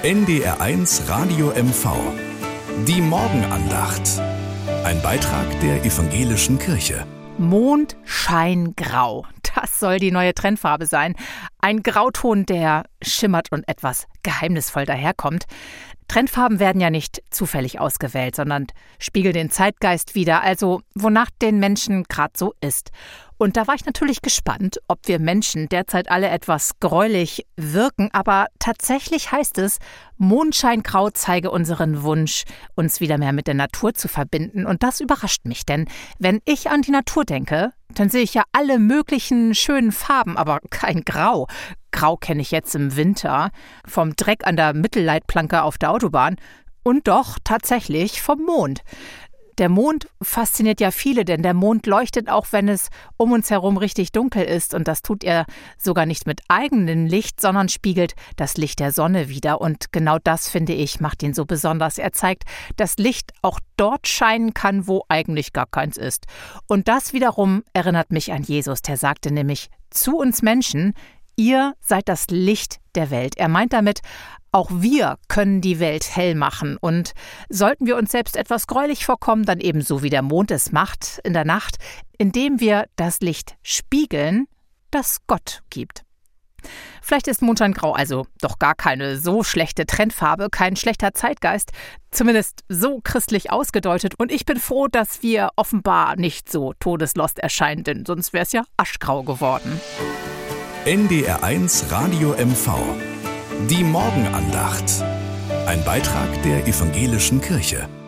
NDR1 Radio MV. Die Morgenandacht. Ein Beitrag der Evangelischen Kirche. Mondscheingrau. Das soll die neue Trendfarbe sein. Ein Grauton, der schimmert und etwas geheimnisvoll daherkommt. Trendfarben werden ja nicht zufällig ausgewählt, sondern spiegeln den Zeitgeist wider, also wonach den Menschen gerade so ist. Und da war ich natürlich gespannt, ob wir Menschen derzeit alle etwas gräulich wirken, aber tatsächlich heißt es, Mondscheingrau zeige unseren Wunsch, uns wieder mehr mit der Natur zu verbinden. Und das überrascht mich, denn wenn ich an die Natur denke, dann sehe ich ja alle möglichen schönen Farben, aber kein Grau. Grau kenne ich jetzt im Winter, vom Dreck an der Mittelleitplanke auf der Autobahn und doch tatsächlich vom Mond. Der Mond fasziniert ja viele, denn der Mond leuchtet auch, wenn es um uns herum richtig dunkel ist. Und das tut er sogar nicht mit eigenem Licht, sondern spiegelt das Licht der Sonne wider. Und genau das, finde ich, macht ihn so besonders. Er zeigt, dass Licht auch dort scheinen kann, wo eigentlich gar keins ist. Und das wiederum erinnert mich an Jesus, der sagte nämlich zu uns Menschen: Ihr seid das Licht der Welt. Er meint damit, auch wir können die Welt hell machen. Und sollten wir uns selbst etwas gräulich vorkommen, dann ebenso wie der Mond es macht in der Nacht, indem wir das Licht spiegeln, das Gott gibt. Vielleicht ist Mondscheingrau also doch gar keine so schlechte Trendfarbe, kein schlechter Zeitgeist, zumindest so christlich ausgedeutet. Und ich bin froh, dass wir offenbar nicht so todeslost erscheinen, denn sonst wäre es ja aschgrau geworden. NDR1 Radio MV. Die Morgenandacht. Ein Beitrag der Evangelischen Kirche.